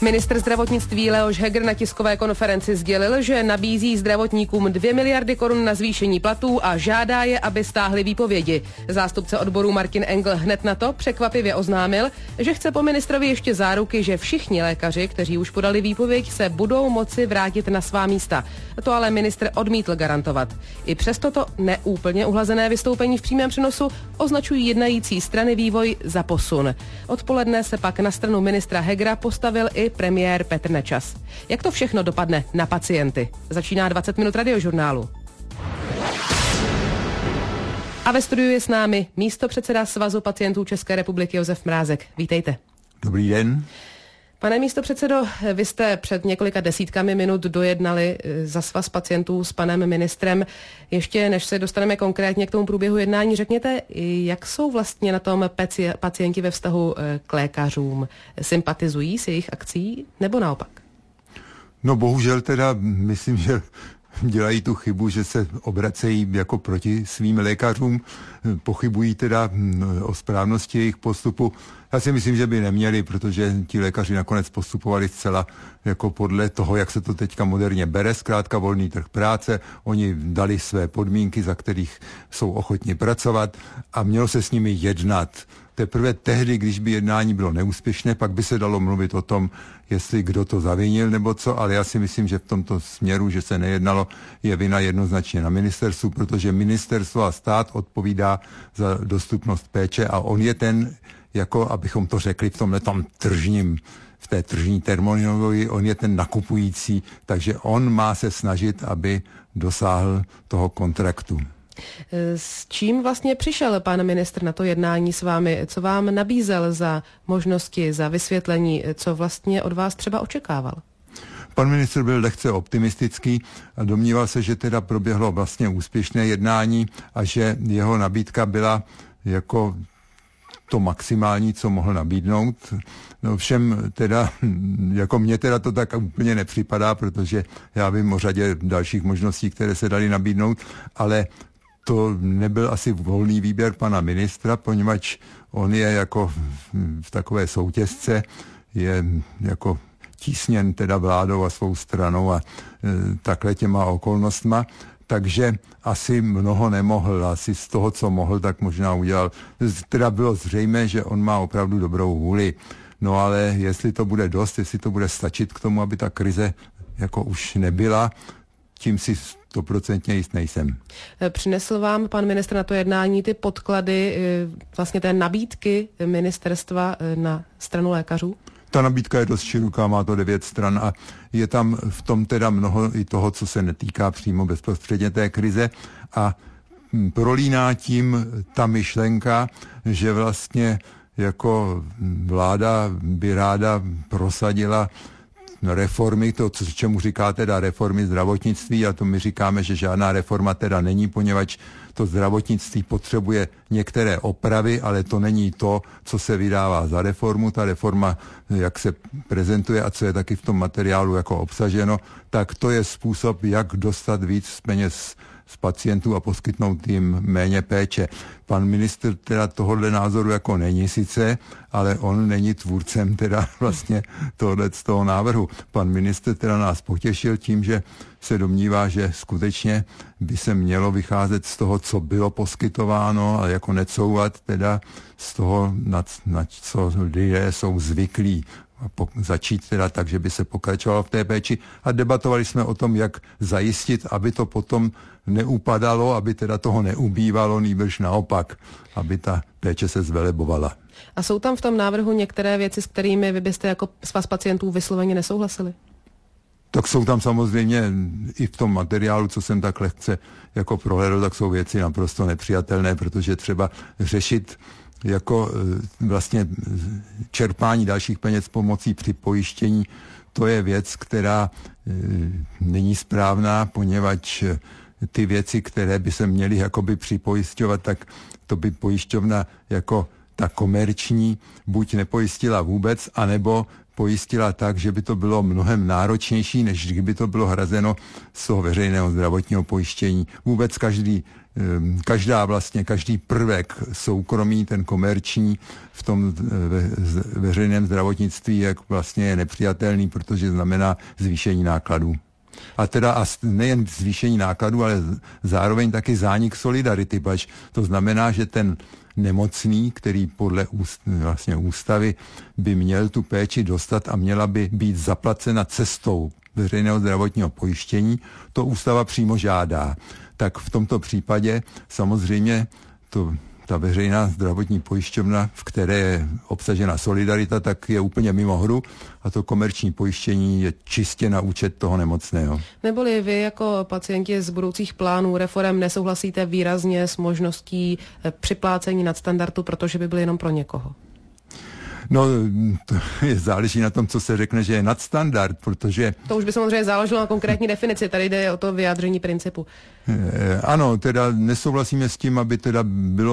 Ministr zdravotnictví Leoš Heger na tiskové konferenci sdělil, že nabízí zdravotníkům 2 miliardy korun na zvýšení platů a žádá je, aby stáhli výpovědi. Zástupce odboru Martin Engel hned na to překvapivě oznámil, že chce po ministrovi ještě záruky, že všichni lékaři, kteří už podali výpověď, se budou moci vrátit na svá místa. To ale ministr odmítl garantovat. I přes toto neúplně uhlazené vystoupení v přímém přenosu označují jednající strany vývoj za posun. Odpoledne se pak na stranu ministra Hegera postavil i premiér Petr Nečas. Jak to všechno dopadne na pacienty? Začíná 20 minut radiožurnálu. A ve studiu je s námi místopředseda Svazu pacientů České republiky Josef Mrázek. Vítejte. Dobrý den. Pane místopředsedo, vy jste před několika desítkami minut dojednali za Svaz pacientů s panem ministrem. Ještě než se dostaneme konkrétně k tomu průběhu jednání, řekněte, jak jsou vlastně na tom pacienti ve vztahu k lékařům? Sympatizují s jejich akcí nebo naopak? No bohužel teda myslím, že dělají tu chybu, že se obracejí jako proti svým lékařům, pochybují teda o správnosti jejich postupu. Já si myslím, že by neměli, protože ti lékaři nakonec postupovali zcela jako podle toho, jak se to teďka moderně bere, zkrátka volný trh práce. Oni dali své podmínky, za kterých jsou ochotni pracovat a mělo se s nimi jednat. Teprve tehdy, když by jednání bylo neúspěšné, pak by se dalo mluvit o tom, jestli kdo to zavinil nebo co, ale já si myslím, že v tomto směru, že se nejednalo, je vina jednoznačně na ministerstvu, protože ministerstvo a stát odpovídá za dostupnost péče a on je ten, jako abychom to řekli v tomhletom tržním, v té tržní terminologii, on je ten nakupující, takže on má se snažit, aby dosáhl toho kontraktu. S čím vlastně přišel pan ministr na to jednání s vámi? Co vám nabízel za možnosti, za vysvětlení? Co vlastně od vás třeba očekával? Pan ministr byl lehce optimistický a domníval se, že teda proběhlo vlastně úspěšné jednání a že jeho nabídka byla jako to maximální, co mohl nabídnout. No všem teda, jako mně teda to tak úplně nepřipadá, protože já vím o řadě dalších možností, které se daly nabídnout, ale to nebyl asi volný výběr pana ministra, poněvadž on je jako v takové soutěžce, je jako tísněn teda vládou a svou stranou a takhle těma okolnostma, takže asi mnoho nemohl, asi z toho, co mohl, tak možná udělal. Teda bylo zřejmé, že on má opravdu dobrou vůli, no ale jestli to bude dost, jestli to bude stačit k tomu, aby ta krize jako už nebyla, tím si 100% jist nejsem. Přinesl vám pan ministr na to jednání ty podklady, vlastně té nabídky ministerstva na stranu lékařů? Ta nabídka je dost široká, má to 9 stran a je tam v tom teda mnoho i toho, co se netýká přímo bezprostředně té krize a prolíná tím ta myšlenka, že vlastně jako vláda by ráda prosadila reformy, to, čemu říká teda reformy zdravotnictví, a to my říkáme, že žádná reforma teda není, poněvadž to zdravotnictví potřebuje některé opravy, ale to není to, co se vydává za reformu. Ta reforma, jak se prezentuje a co je taky v tom materiálu jako obsaženo, tak to je způsob, jak dostat víc peněz z pacientů a poskytnout jim méně péče. Pan ministr teda tohohle názoru jako není sice, ale on není tvůrcem teda vlastně z toho návrhu. Pan ministr teda nás potěšil tím, že se domnívá, že skutečně by se mělo vycházet z toho, co bylo poskytováno, a jako necouvat teda z toho, na co lidé jsou zvyklí. Začít teda tak, že by se pokračovalo v té péči a debatovali jsme o tom, jak zajistit, aby to potom neupadalo, aby teda toho neubývalo, nýbrž naopak, aby ta péče se zvelebovala. A jsou tam v tom návrhu některé věci, s kterými vy byste jako Svaz pacientů vysloveně nesouhlasili? Tak jsou tam samozřejmě i v tom materiálu, co jsem tak lehce jako prohlédl, tak jsou věci naprosto nepřijatelné, protože třeba řešit jako vlastně čerpání dalších peněz pomocí připojištění, to je věc, která není správná, poněvadž ty věci, které by se měly jakoby připojišťovat, tak to by pojišťovna jako ta komerční buď nepojistila vůbec, anebo pojistila tak, že by to bylo mnohem náročnější, než kdyby to bylo hrazeno z toho veřejného zdravotního pojištění. Vůbec každý každý prvek soukromý, ten komerční v tom veřejném zdravotnictví, jak vlastně je nepřijatelný, protože znamená zvýšení nákladů. A teda nejen zvýšení nákladů, ale zároveň taky zánik solidarity, pač to znamená, že ten nemocný, který podle ústavy by měl tu péči dostat a měla by být zaplacena cestou veřejného zdravotního pojištění, to ústava přímo žádá. Tak v tomto případě samozřejmě ta veřejná zdravotní pojišťovna, v které je obsažena solidarita, tak je úplně mimo hru a to komerční pojištění je čistě na účet toho nemocného. Neboli vy jako pacienti z budoucích plánů reforem nesouhlasíte výrazně s možností připlácení nadstandardu, protože by byl jenom pro někoho? No, to záleží na tom, co se řekne, že je nadstandard, protože... To už by samozřejmě záleželo na konkrétní definici, tady jde o to vyjádření principu. Ano, teda nesouhlasíme s tím, aby teda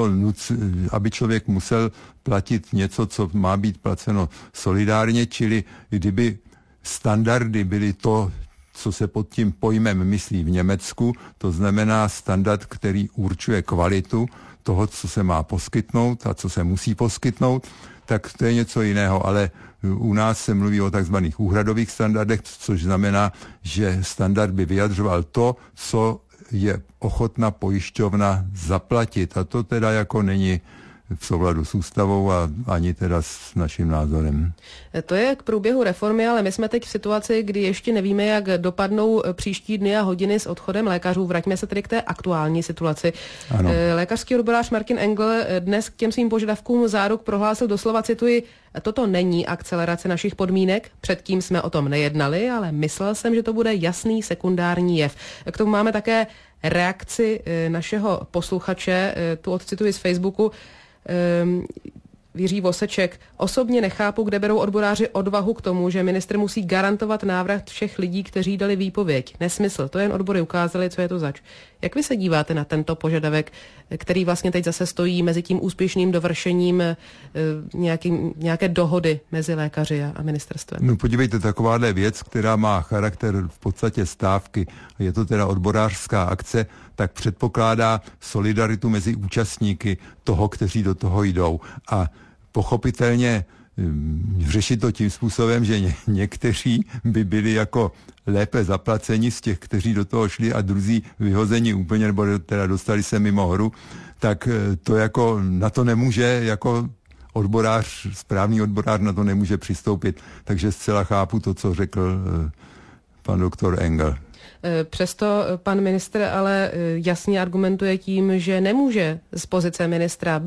aby člověk musel platit něco, co má být placeno solidárně, čili kdyby standardy byly to, co se pod tím pojmem myslí v Německu, to znamená standard, který určuje kvalitu toho, co se má poskytnout a co se musí poskytnout, tak to je něco jiného, ale u nás se mluví o takzvaných úhradových standardech, což znamená, že standard by vyjadřoval to, co je ochotna pojišťovna zaplatit. A to teda jako není v souladu s ústavou a ani teda s naším názorem. To je k průběhu reformy, ale my jsme teď v situaci, kdy ještě nevíme, jak dopadnou příští dny a hodiny s odchodem lékařů. Vraťme se tedy k té aktuální situaci. Ano. Lékařský odborář Martin Engl dnes k těm svým požadavkům záruk prohlásil doslova, cituji, toto není akcelerace našich podmínek, předtím jsme o tom nejednali, ale myslel jsem, že to bude jasný sekundární jev. K tomu máme také reakci našeho posluchače, tu odcituji z Facebooku, Jiří Voseček. Osobně nechápu, kde berou odboráři odvahu k tomu, že ministr musí garantovat návrat všech lidí, kteří dali výpověď. Nesmysl, to jen odbory ukázaly, co je to zač. Jak vy se díváte na tento požadavek, který vlastně teď zase stojí mezi tím úspěšným dovršením nějaké dohody mezi lékaři a ministerstvem? No podívejte, takováhle věc, která má charakter v podstatě stávky, je to teda odborářská akce, tak předpokládá solidaritu mezi účastníky toho, kteří do toho jdou. A pochopitelně řešit to tím způsobem, že někteří by byli jako lépe zaplaceni z těch, kteří do toho šli a druzí vyhozeni úplně, nebo teda dostali se mimo hru, tak to jako na to nemůže jako odborář, správný odborář na to nemůže přistoupit. Takže zcela chápu to, co řekl pan doktor Engel. Přesto pan ministr ale jasně argumentuje tím, že nemůže z pozice ministra,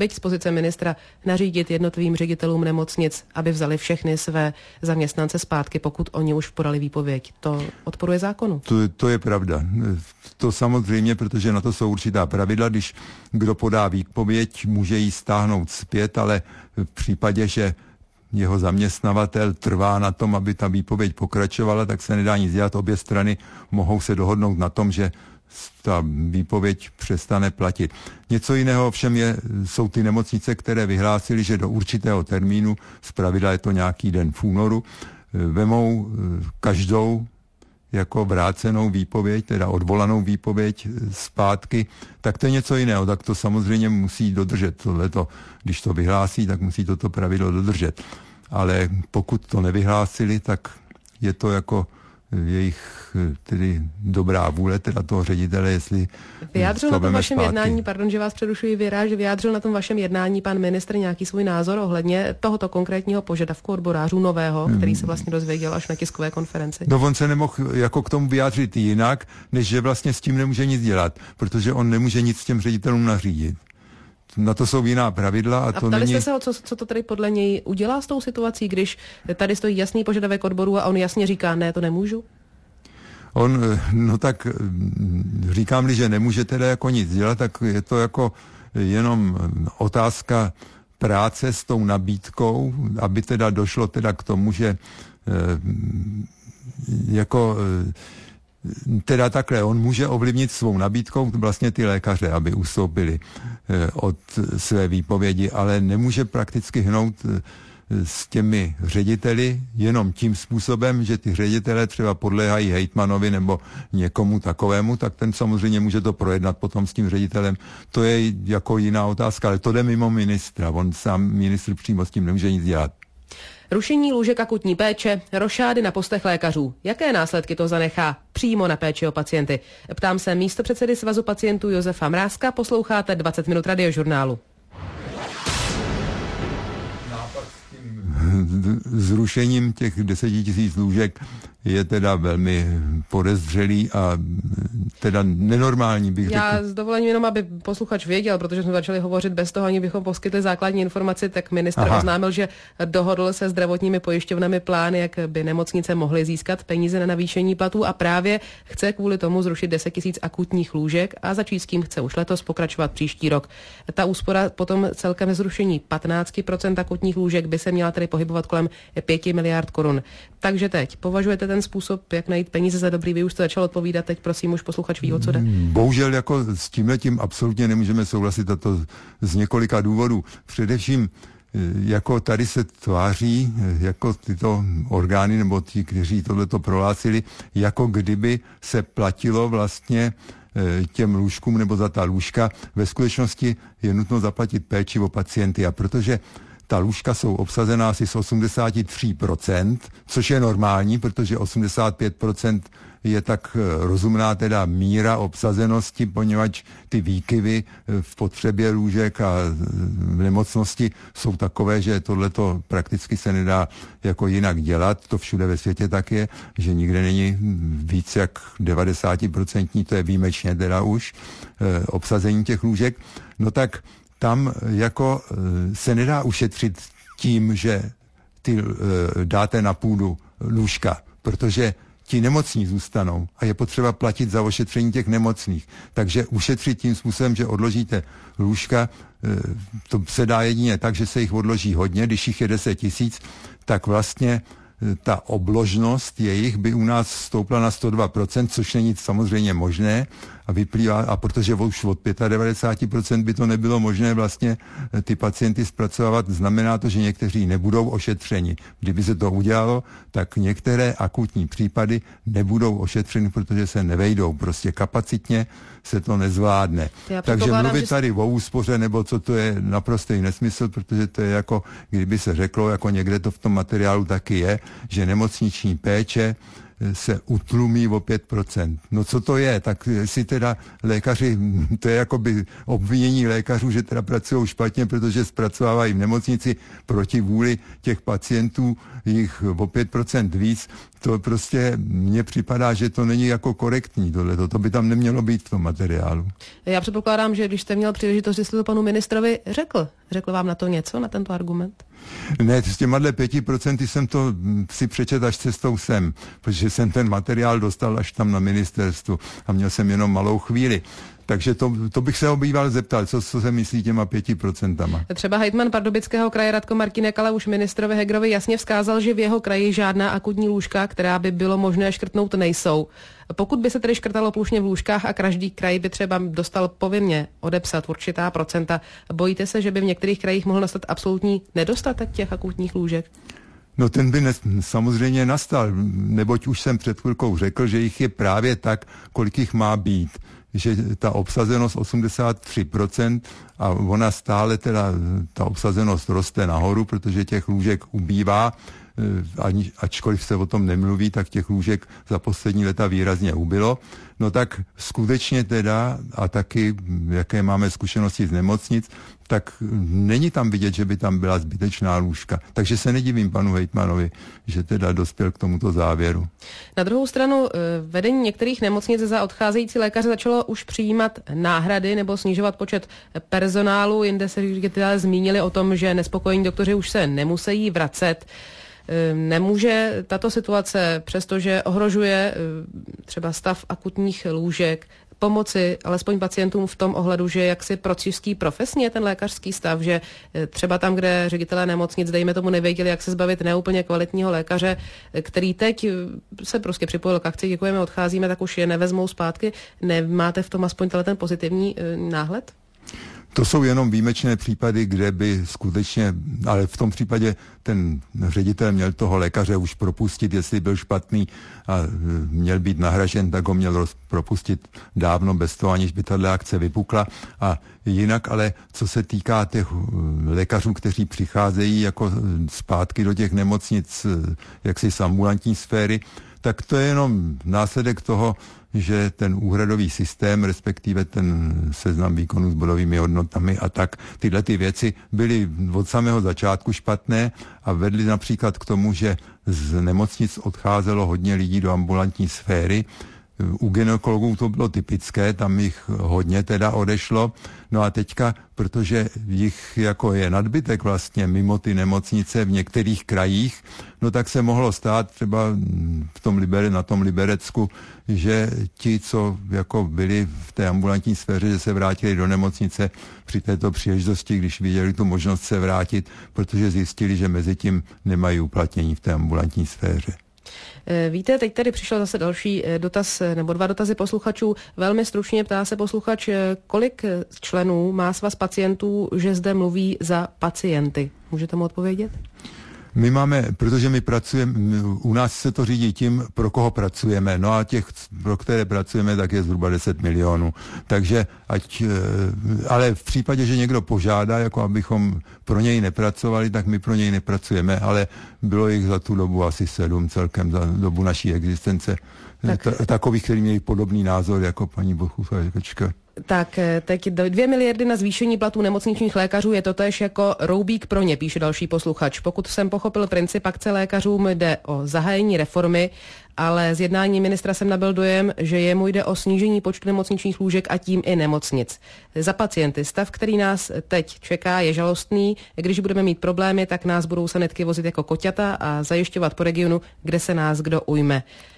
nařídit jednotlivým ředitelům nemocnic, aby vzali všechny své zaměstnance zpátky, pokud oni už podali výpověď. To odporuje zákonu. To je pravda. To samozřejmě, protože na to jsou určitá pravidla. Když kdo podá výpověď, může ji stáhnout zpět, ale v případě, že jeho zaměstnavatel trvá na tom, aby ta výpověď pokračovala, tak se nedá nic dělat. Obě strany mohou se dohodnout na tom, že ta výpověď přestane platit. Něco jiného ovšem jsou ty nemocnice, které vyhlásily, že do určitého termínu, zpravidla je to nějaký den v únoru, vemou každou jako vrácenou výpověď, teda odvolanou výpověď zpátky, tak to je něco jiného. Tak to samozřejmě musí dodržet. Tohleto, když to vyhlásí, tak musí toto pravidlo dodržet. Ale pokud to nevyhlásili, tak je to jako jejich tedy dobrá vůle, teda toho ředitele, jestli vyjádřil na tom vašem jednání, pardon, že vás přerušuji, že vyjádřil na tom vašem jednání pan ministr nějaký svůj názor ohledně tohoto konkrétního požadavku odborářů nového, který se vlastně dozvěděl až na tiskové konferenci? No on se nemohl jako k tomu vyjádřit jinak, než že vlastně s tím nemůže nic dělat, protože on nemůže nic s těm ředitelům nařídit. Na to jsou jiná pravidla. A ptali jste se ho, co to tady podle něj udělá s tou situací, když tady stojí jasný požadavek odboru a on jasně říká, ne, to nemůžu? No tak říkám-li, že nemůže teda jako nic dělat, tak je to jako jenom otázka práce s tou nabídkou, aby teda došlo teda k tomu, že jako teda takhle, on může ovlivnit svou nabídkou vlastně ty lékaře, aby ustoupili od své výpovědi, ale nemůže prakticky hnout s těmi řediteli jenom tím způsobem, že ty ředitele třeba podléhají hejtmanovi nebo někomu takovému, tak ten samozřejmě může to projednat potom s tím ředitelem. To je jako jiná otázka, ale to jde mimo ministra. On sám ministr přímo s tím nemůže nic dělat. Rušení lůžek akutní péče, rošády na postech lékařů. Jaké následky to zanechá přímo na péči o pacienty? Ptám se místopředsedy Svazu pacientů Josefa Mrázka, posloucháte 20 minut radiožurnálu. Zrušením těch 10 000 lůžek je teda velmi podezřelý a teda nenormální, bych řekl. Já s dovolením jenom, aby posluchač věděl, protože jsme začali hovořit bez toho, ani bychom poskytli základní informaci, tak ministr oznámil, že dohodl se zdravotními pojišťovnami plány, jak by nemocnice mohly získat peníze na navýšení platů a právě chce kvůli tomu zrušit 10 000 akutních lůžek a začít s tím chce už letos, pokračovat příští rok. Ta úspora potom celkem zrušení 15% akutních lůžek by se měla tedy pohybovat kolem 5 miliard korun. Takže teď považujete ten způsob, jak najít peníze za dobrý? Vy už jste začal odpovídat, teď prosím, už posluchač ví, o co jde. Bohužel jako s tímhletím absolutně nemůžeme souhlasit, a to z několika důvodů. Především jako tady se tváří jako tyto orgány nebo ti, kteří tohleto prohlásili, jako kdyby se platilo vlastně těm lůžkům nebo za ta lůžka. Ve skutečnosti je nutno zaplatit péči o pacienty, a protože ta lůžka jsou obsazená asi z 83%, což je normální, protože 85% je tak rozumná teda míra obsazenosti, poněvadž ty výkyvy v potřebě lůžek a v nemocnosti jsou takové, že tohleto prakticky se nedá jako jinak dělat. To všude ve světě tak je, že nikde není víc jak 90%, to je výjimečně teda už obsazení těch lůžek. No tak tam jako se nedá ušetřit tím, že ty dáte na půdu lůžka, protože ti nemocní zůstanou a je potřeba platit za ošetření těch nemocných. Takže ušetřit tím způsobem, že odložíte lůžka, to se dá jedině tak, že se jich odloží hodně, když jich je 10 000, tak vlastně ta obložnost jejich by u nás stoupla na 102%, což není samozřejmě možné a vyplývá, a protože už od 95% by to nebylo možné vlastně ty pacienty zpracovávat, znamená to, že někteří nebudou ošetřeni. Kdyby se to udělalo, tak některé akutní případy nebudou ošetřeny, protože se nevejdou. Prostě kapacitně se to nezvládne. Takže mluvit tady o úspoře, nebo co, to je naprostý nesmysl, protože to je jako, kdyby se řeklo, jako někde to v tom materiálu taky je, že nemocniční péče se utlumí o 5%. No co to je? Tak si teda lékaři, to je jakoby obvinění lékařů, že teda pracují špatně, protože zpracovávají v nemocnici proti vůli těch pacientů jich o 5% víc. To prostě mně připadá, že to není jako korektní tohleto. To by tam nemělo být v tom materiálu. Já předpokládám, že když jste měl příležitost, jestli to panu ministrovi řekl vám na to něco, na tento argument? Ne, s těma 5% jsem to si přečet až cestou sem, protože jsem ten materiál dostal až tam na ministerstvu a měl jsem jenom malou chvíli. Takže to bych se obýval zeptal, co se myslí těma 5%. Třeba hejtman Pardubického kraje Radko Martínek ale už ministrovi Hegerovi jasně vzkázal, že v jeho kraji žádná akutní lůžka, která by bylo možné škrtnout, nejsou. Pokud by se tedy škrtalo plošně v lůžkách a každý kraj by třeba dostal povinně odepsat určitá procenta, bojíte se, že by v některých krajích mohl nastat absolutní nedostatek těch akutních lůžek? No ten by samozřejmě nastal, neboť už jsem před chvilkou řekl, že jich je právě tak, kolik jich má být. Že ta obsazenost 83% a ona stále teda, ta obsazenost roste nahoru, protože těch lůžek ubývá, ačkoliv se o tom nemluví, tak těch lůžek za poslední léta výrazně ubylo. No tak skutečně teda, a taky, jaké máme zkušenosti z nemocnic, tak není tam vidět, že by tam byla zbytečná lůžka. Takže se nedivím panu hejtmanovi, že teda dospěl k tomuto závěru. Na druhou stranu vedení některých nemocnic za odcházející lékaře začalo už přijímat náhrady nebo snižovat počet personálu. Jinde se ředitelé zmínili o tom, že nespokojení doktoři už se nemusí vracet. Nemůže tato situace, přestože ohrožuje třeba stav akutních lůžek, pomoci alespoň pacientům v tom ohledu, že jaksi procížský profesně ten lékařský stav, že třeba tam, kde ředitelé nemocnic, dejme tomu, nevěděli, jak se zbavit neúplně kvalitního lékaře, který teď se prostě připojil k akci, děkujeme, odcházíme, tak už je nevezmou zpátky. Nemáte v tom aspoň ten pozitivní náhled? To jsou jenom výjimečné případy, kde by skutečně, ale v tom případě ten ředitel měl toho lékaře už propustit, jestli byl špatný a měl být nahražen, tak ho měl propustit dávno bez toho, aniž by tato akce vypukla. A jinak ale, co se týká těch lékařů, kteří přicházejí jako zpátky do těch nemocnic, jaksi z ambulantní sféry, tak to je jenom následek toho, že ten úhradový systém, respektive ten seznam výkonů s bodovými hodnotami a tak, tyhle ty věci byly od samého začátku špatné a vedly například k tomu, že z nemocnic odcházelo hodně lidí do ambulantní sféry. U gynekologů to bylo typické, tam jich hodně teda odešlo. No a teďka, protože jich jako je nadbytek vlastně mimo ty nemocnice v některých krajích, no tak se mohlo stát třeba na tom Liberecku, že ti, co jako byli v té ambulantní sféře, že se vrátili do nemocnice při této příležitosti, když viděli tu možnost se vrátit, protože zjistili, že mezi tím nemají uplatnění v té ambulantní sféře. Víte, teď tady přišel zase další dotaz, nebo 2 dotazy posluchačů. Velmi stručně ptá se posluchač, kolik členů má svaz pacientů, že zde mluví za pacienty. Můžete mu odpovědět? My máme, protože my pracujeme, u nás se to řídí tím, pro koho pracujeme, no a těch, pro které pracujeme, tak je zhruba 10 milionů. Takže ale v případě, že někdo požádá, jako abychom pro něj nepracovali, tak my pro něj nepracujeme, ale bylo jich za tu dobu asi 7 celkem, za dobu naší existence. Takových, kteří měli podobný názor jako paní Bochuškačka. Tak teď 2 miliardy na zvýšení platů nemocničních lékařů je totéž jako roubík pro ně, píše další posluchač. Pokud jsem pochopil princip akce lékařům, jde o zahájení reformy, ale z jednání ministra jsem nabyl dojem, že jemu jde o snížení počtu nemocničních lůžek a tím i nemocnic. Za pacienty stav, který nás teď čeká, je žalostný. Když budeme mít problémy, tak nás budou sanitky vozit jako koťata a zajišťovat po regionu, kde se nás kdo ujme.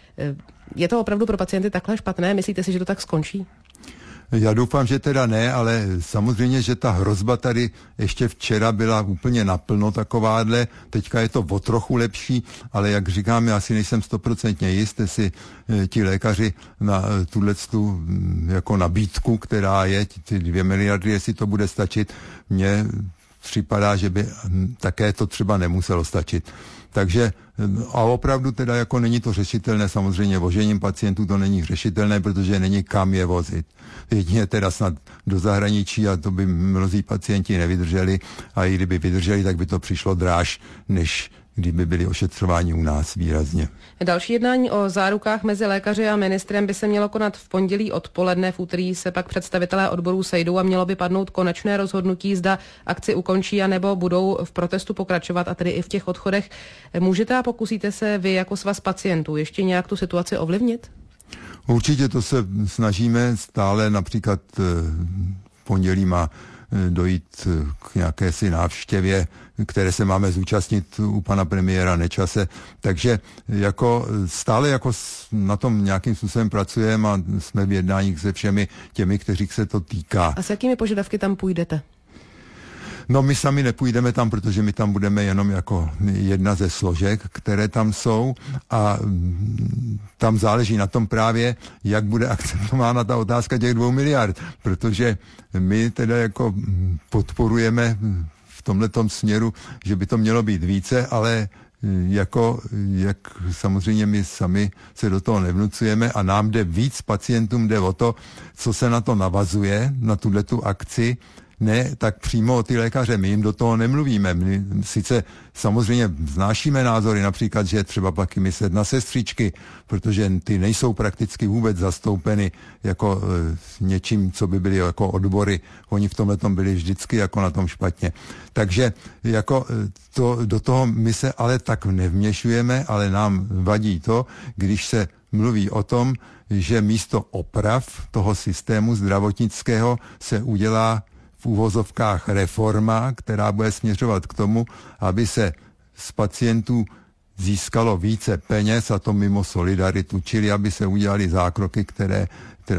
Je to opravdu pro pacienty takhle špatné? Myslíte si, že to tak skončí? Já doufám, že teda ne, ale samozřejmě, že ta hrozba tady ještě včera byla úplně naplno takováhle, teďka je to o trochu lepší, ale jak říkám, já si nejsem 100% jist, jestli ti lékaři na tuhletu jako nabídku, která je, ty 2 miliardy, jestli to bude stačit, mně připadá, že by také to třeba nemuselo stačit. Takže a opravdu teda jako není to řešitelné, samozřejmě vožením pacientů to není řešitelné, protože není kam je vozit. Jedině teda snad do zahraničí a to by mnozí pacienti nevydrželi a i kdyby vydrželi, tak by to přišlo dráž, než kdyby byli ošetřováni u nás výrazně. Další jednání o zárukách mezi lékaři a ministrem by se mělo konat v pondělí odpoledne, v úterý se pak představitelé odborů sejdou a mělo by padnout konečné rozhodnutí, zda akci ukončí a nebo budou v protestu pokračovat a tedy i v těch odchodech. Můžete a pokusíte se vy jako svaz pacientů ještě nějak tu situaci ovlivnit? Určitě to se snažíme stále, například v pondělí má dojít k nějaké si návštěvě, které se máme zúčastnit u pana premiéra Nečase. Takže jako stále jako na tom nějakým způsobem pracujeme a jsme v jednáních se všemi těmi, kteří se to týká. A s jakými požadavky tam půjdete? No my sami nepůjdeme tam, protože my tam budeme jenom jako jedna ze složek, které tam jsou a tam záleží na tom právě, jak bude akceptována ta otázka těch 2 miliard, protože my teda jako podporujeme v tomhletom směru, že by to mělo být více, ale jak samozřejmě my sami se do toho nevnucujeme a nám jde víc, pacientům jde o to, co se na to navazuje, na tuhletu akci, ne tak přímo o ty lékaře, my jim do toho nemluvíme. My sice samozřejmě znášíme názory, například, že třeba pak myslet na sestřičky, protože ty nejsou prakticky vůbec zastoupeny jako něčím, co by byly jako odbory. Oni v tomhletom byli vždycky jako na tom špatně. Takže jako do toho my se ale tak nevměšujeme, ale nám vadí to, když se mluví o tom, že místo oprav toho systému zdravotnického se udělá v uvozovkách reforma, která bude směřovat k tomu, aby se z pacientů získalo více peněz, a to mimo solidaritu, čili aby se udělali zákroky, které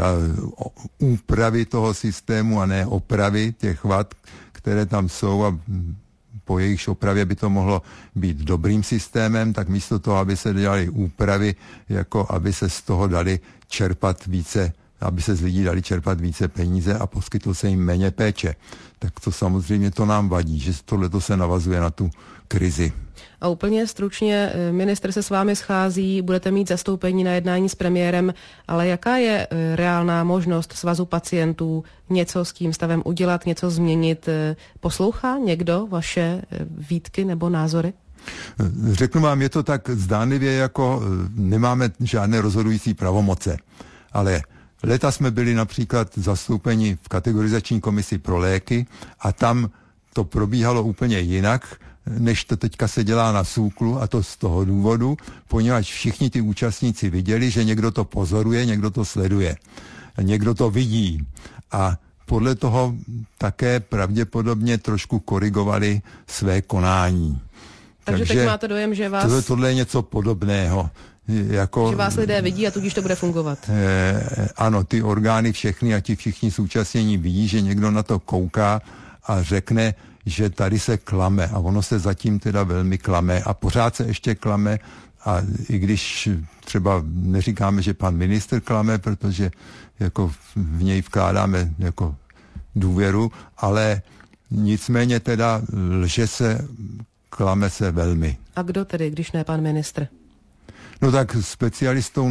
úpravy toho systému a ne opravy těch vad, které tam jsou a po jejichž opravě by to mohlo být dobrým systémem, tak místo toho, aby se dělaly úpravy, jako aby se z toho dali čerpat více aby se z lidí dali čerpat více peníze a poskytlo se jim méně péče. Tak to samozřejmě to nám vadí, že tohleto se navazuje na tu krizi. A úplně stručně, ministr se s vámi schází, budete mít zastoupení na jednání s premiérem, ale jaká je reálná možnost Svazu pacientů něco s tím stavem udělat, něco změnit? Poslouchá někdo vaše výtky nebo názory? Řeknu vám, je to tak zdánlivě, jako nemáme žádné rozhodující pravomoce, ale leta jsme byli například zastoupeni v kategorizační komisi pro léky a tam to probíhalo úplně jinak, než to teďka se dělá na SÚKLu, a to z toho důvodu, poněvadž všichni ty účastníci viděli, že někdo to pozoruje, někdo to sleduje, někdo to vidí a podle toho také pravděpodobně trošku korigovali své konání. Takže teď máte dojem, že vás... Tohle je něco podobného. Jako, že vás lidé vidí a tudíž to bude fungovat. Ano, ty orgány všechny a ti všichni zúčastnění vidí, že někdo na to kouká a řekne, že tady se klame a ono se zatím teda velmi klame a pořád se ještě klame a i když třeba neříkáme, že pan ministr klame, protože jako v něj vkládáme jako důvěru, ale nicméně teda lže se, klame se velmi. A kdo tedy, když ne pan ministr? No tak specialistou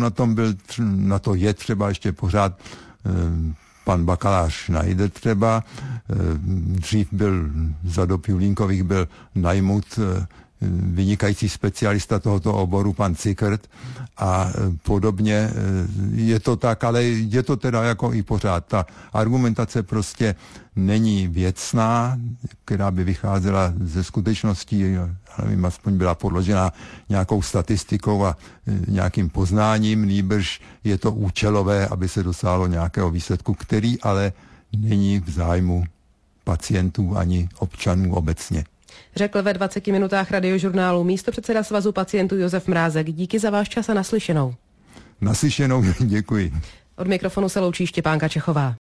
na to je třeba ještě pořád pan bakalář Schneider třeba, dřív byl za dob Julínkových byl najmut vynikající specialista tohoto oboru, pan Cikrt a podobně. Je to tak, ale je to teda jako i pořád. Ta argumentace prostě není věcná, která by vycházela ze skutečností, já nevím, aspoň byla podložena nějakou statistikou a nějakým poznáním, nýbrž je to účelové, aby se dosáhlo nějakého výsledku, který ale není v zájmu pacientů ani občanů obecně. Řekl ve 20 minutách Radiožurnálu místopředseda Svazu pacientů Josef Mrázek. Díky za váš čas a naslyšenou. Naslyšenou, děkuji. Od mikrofonu se loučí Štěpánka Čechová.